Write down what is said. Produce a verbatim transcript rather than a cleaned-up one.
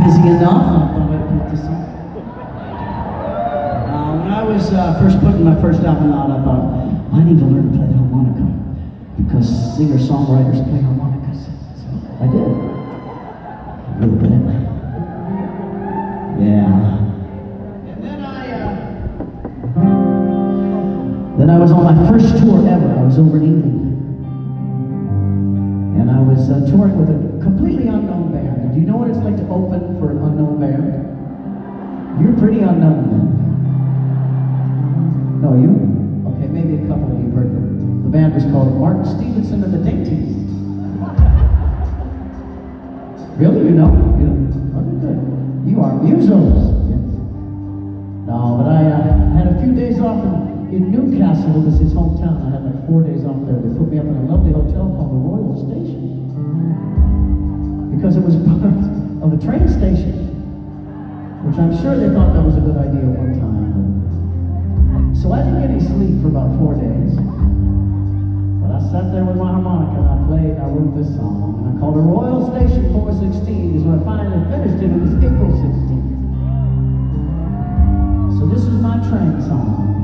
busy enough, I thought I'd put this on. Uh, when I was uh, first putting my first album out, I thought, I need to learn to play the harmonica, because singer-songwriters play harmonicas. So I did. A little bit. Yeah. And then I, uh, then I was on my first tour ever. I was over in England. And I was uh, touring with a completely unknown band. And do you know what it's like to open for an unknown band? You're pretty unknown then. No, you? Okay, maybe a couple of you have heard of them. The band was called Martin Stevenson and the Dainties. Really? You know? You know? Okay, good. You are musos. Yes. No, but I, uh, I had a few days off in, in Newcastle. It was his hometown. I had like four days off there. They put me up in a lovely hotel called the Royal Station, because it was part of a train station, which I'm sure they thought that was a good idea one time. But... So I didn't get any sleep for about four days. But I sat there with my harmonica and I played and I wrote this song. And I called it Royal Station four sixteen, because when I finally finished it, it was April sixteenth. So this is my train song.